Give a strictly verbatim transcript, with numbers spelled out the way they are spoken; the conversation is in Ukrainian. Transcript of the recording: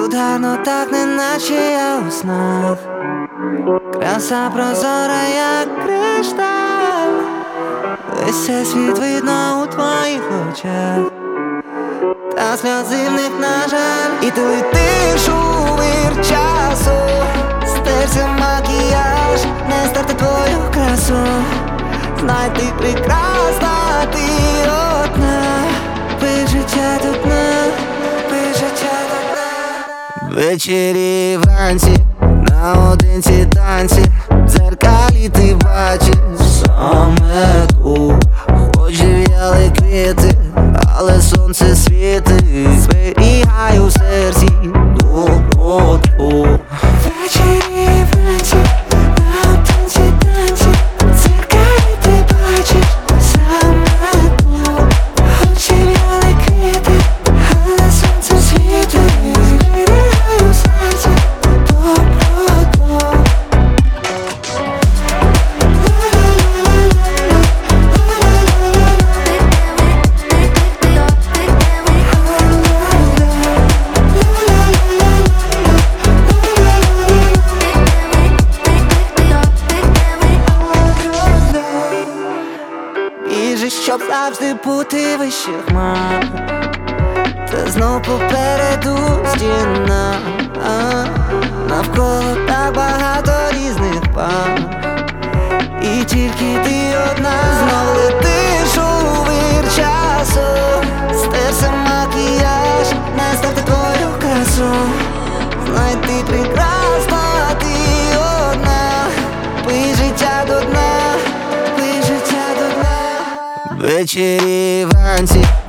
гарно так, неначе я у снах. Краса прозора, як кришталь. Весь цей світ видно у твоїх очах, та сльози в них, на жаль. І ти летиш у вир часу, стерся макіяж, не стерти твою красу. Знай, ти прекрасна, ти одна. Пий життя до дна, пий життя до дна. Ввечері вранці, наодинці танці, в дзеркалі ти бачиш саме ту. Хоч в'яли квіти, але сонце світить. Зберігай у серці доброту. Ввечері вранці, наодинці танці, в дзеркалі ти бачиш саме ту. Хоч в'яли квіти, але сонце світить. Зберігай у серці доброту. Біжиш, щоб завжди бути вище хмар, та знов попереду стіна. а, Навколо так багато різних пар, і тільки ти одна. Знов летиш у вир часу, стерся макіяж, не стерти твою красу. Знай, ти прекрасна, ти одна. Пий життя до дна, пий життя до дна. Ввечері вранці,